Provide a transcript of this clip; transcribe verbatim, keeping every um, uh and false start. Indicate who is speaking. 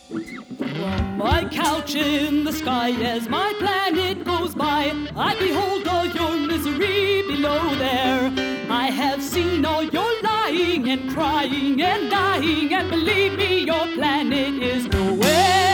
Speaker 1: From my couch in the sky as my planet goes by, I behold all your misery below there. I have seen all your lying and crying and dying, and believe me, your planet is nowhere.